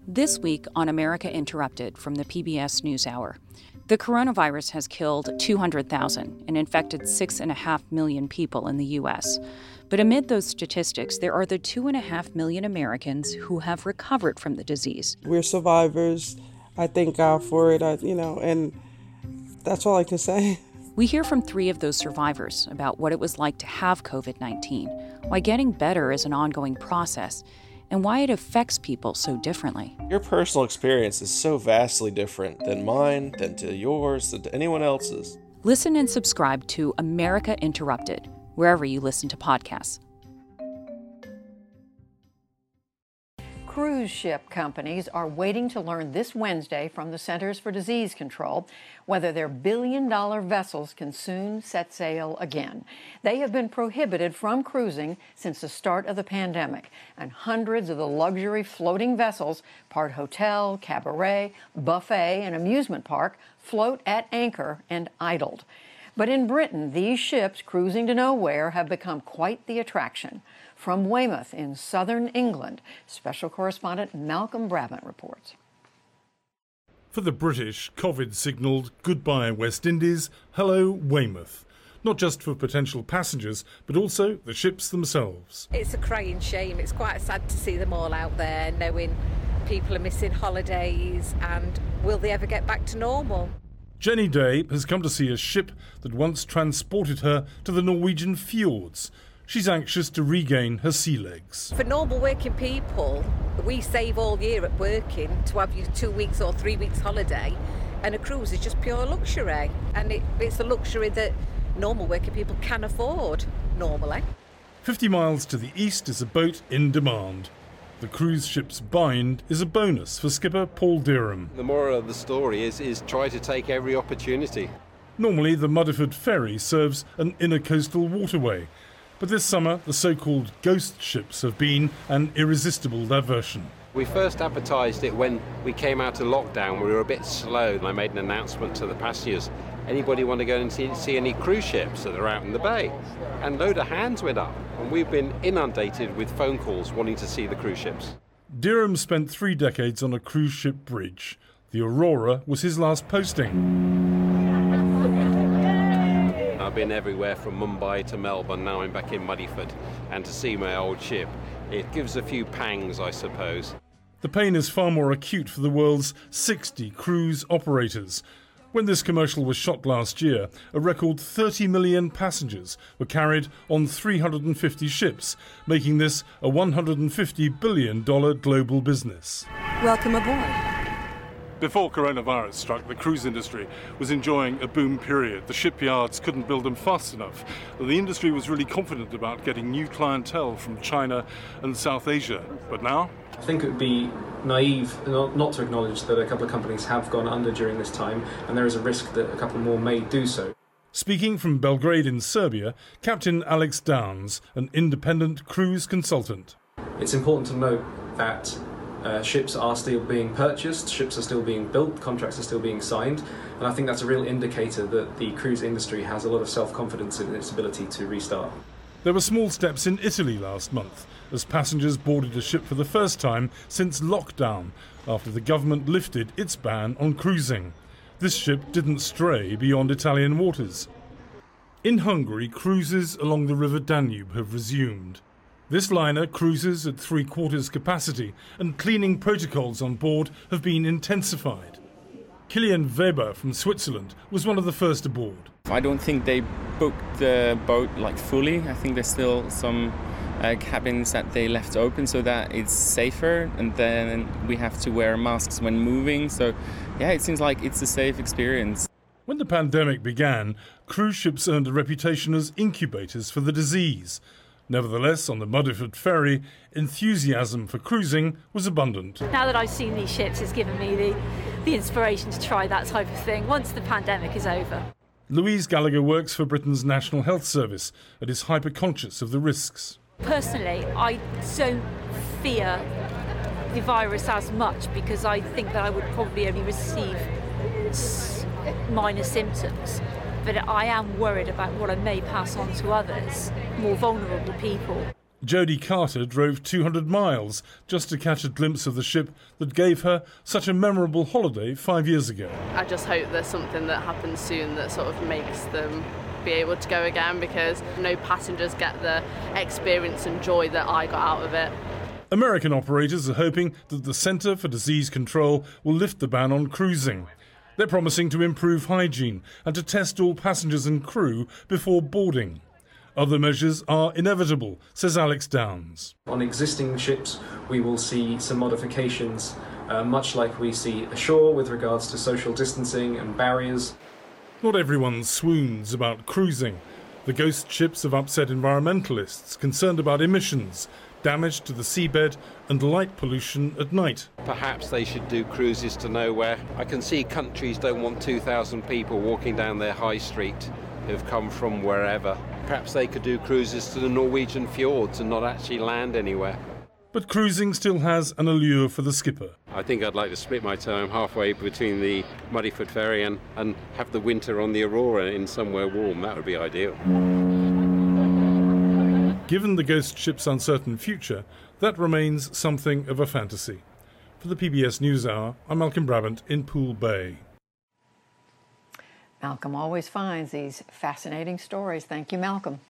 This week on America Interrupted from the PBS NewsHour, the coronavirus has killed 200,000 and infected 6.5 million people in the U.S. But amid those statistics, there are the 2.5 million Americans who have recovered from the disease. We're survivors. I thank God for it, and that's all I can say. We hear from 3 of those survivors about what it was like to have COVID-19, why getting better is an ongoing process, and why it affects people so differently. Your personal experience is so vastly different than mine, than to yours, than to anyone else's. Listen and subscribe to America Interrupted, wherever you listen to podcasts. Cruise ship companies are waiting to learn this Wednesday from the Centers for Disease Control whether their billion-dollar vessels can soon set sail again. They have been prohibited from cruising since the start of the pandemic, and hundreds of the luxury floating vessels, part hotel, cabaret, buffet, and amusement park, float at anchor and idled. But in Britain, these ships cruising to nowhere have become quite the attraction. From Weymouth in southern England, special correspondent Malcolm Brabant reports. For the British, COVID signalled goodbye West Indies, hello Weymouth. Not just for potential passengers, but also the ships themselves. It's a crying shame. It's quite sad to see them all out there, knowing people are missing holidays, and will they ever get back to normal? Jenny Day has come to see a ship that once transported her to the Norwegian fjords. She's anxious to regain her sea legs. For normal working people, we save all year at working to have you 2 weeks or 3 weeks holiday, and a cruise is just pure luxury. And it's a luxury that normal working people can afford normally. 50 miles to the east is a boat in demand. The cruise ship's bind is a bonus for skipper Paul Derham. The moral of the story is try to take every opportunity. Normally, the Mudderford ferry serves an inner coastal waterway. But this summer, the so-called ghost ships have been an irresistible diversion. We first advertised it when we came out of lockdown. We were a bit slow, and I made an announcement to the passengers. Anybody want to go and see any cruise ships that are out in the bay? And a load of hands went up, and we've been inundated with phone calls wanting to see the cruise ships. Derham spent 3 decades on a cruise ship bridge. The Aurora was his last posting. I've been everywhere from Mumbai to Melbourne, now I'm back in Muddyford, and to see my old ship, it gives a few pangs, I suppose. The pain is far more acute for the world's 60 cruise operators. When this commercial was shot last year, a record 30 million passengers were carried on 350 ships, making this a $150 billion global business. Welcome aboard. Before coronavirus struck, the cruise industry was enjoying a boom period. The shipyards couldn't build them fast enough. The industry was really confident about getting new clientele from China and South Asia. But now? I think it would be naive not to acknowledge that a couple of companies have gone under during this time, and there is a risk that a couple more may do so. Speaking from Belgrade in Serbia, Captain Alex Downs, an independent cruise consultant. It's important to note that ships are still being purchased, ships are still being built, contracts are still being signed, and I think that's a real indicator that the cruise industry has a lot of self-confidence in its ability to restart. There were small steps in Italy last month as passengers boarded a ship for the first time since lockdown, after the government lifted its ban on cruising. This ship didn't stray beyond Italian waters. In Hungary, cruises along the River Danube have resumed. This liner cruises at 3/4 capacity, and cleaning protocols on board have been intensified. Kilian Weber from Switzerland was one of the first aboard. I don't think they booked the boat fully. I think there's still some cabins that they left open so that it's safer, and then we have to wear masks when moving. So yeah, it seems like it's a safe experience. When the pandemic began, cruise ships earned a reputation as incubators for the disease. Nevertheless, on the Mudderford ferry, enthusiasm for cruising was abundant. Now that I've seen these ships, it's given me the inspiration to try that type of thing once the pandemic is over. Louise Gallagher works for Britain's National Health Service and is hyper-conscious of the risks. Personally, I don't fear the virus as much because I think that I would probably only receive minor symptoms. But I am worried about what I may pass on to others, more vulnerable people. Jodie Carter drove 200 miles just to catch a glimpse of the ship that gave her such a memorable holiday 5 years ago. I just hope there's something that happens soon that sort of makes them be able to go again, because no passengers get the experience and joy that I got out of it. American operators are hoping that the Centre for Disease Control will lift the ban on cruising. They're promising to improve hygiene and to test all passengers and crew before boarding. Other measures are inevitable, says Alex Downs. On existing ships, we will see some modifications, much like we see ashore with regards to social distancing and barriers. Not everyone swoons about cruising. The ghost ships have upset environmentalists concerned about emissions, damage to the seabed and light pollution at night. Perhaps they should do cruises to nowhere. I can see countries don't want 2,000 people walking down their high street who've come from wherever. Perhaps they could do cruises to the Norwegian fjords and not actually land anywhere. But cruising still has an allure for the skipper. I think I'd like to split my time halfway between the Muddyfoot ferry and have the winter on the Aurora in somewhere warm. That would be ideal. Given the ghost ship's uncertain future, that remains something of a fantasy. For the PBS NewsHour, I'm Malcolm Brabant in Poole Bay. Malcolm always finds these fascinating stories. Thank you, Malcolm.